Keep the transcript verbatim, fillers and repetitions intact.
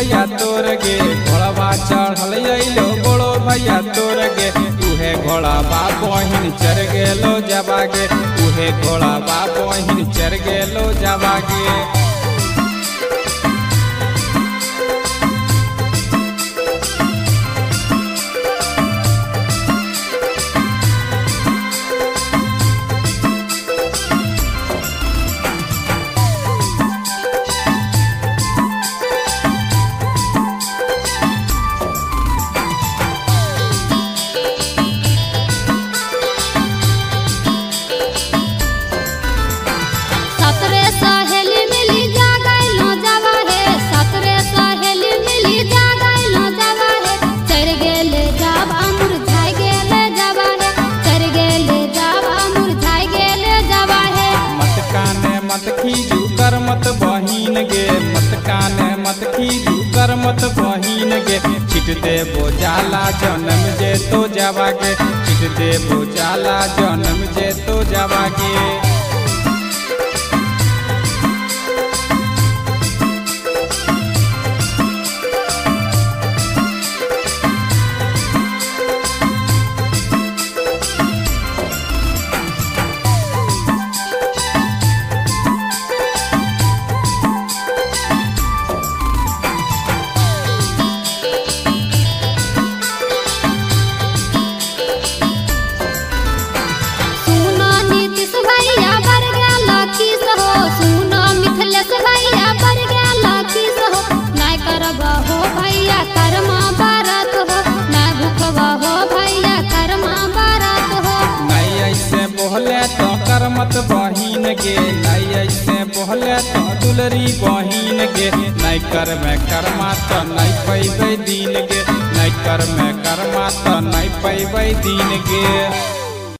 भैया तोर गे घोड़वा चढ़ल अइलो बड़ो भैया तोर गे उहे घोड़ा बा बहिन चढ़ गेलो जबागे उहे घोड़ा बा बहिन चढ़ गेलो जबागे। मत खीजू कर मत बहिन गे मत काने मत खीजू कर मत बहिन गे छिट दे बोझाला जन्म जे तो जावागे छिट दे बोझाला जन्म जे तो जावागे। बोहले तो कर मत बहिन गे नहीं ऐसे बोहले तो दुलरी बहिन गे नहीं कर में कर्मा तो नहीं पैबै दिन गे नहीं कर में कर्मा तो नहीं पैबै दिन गे।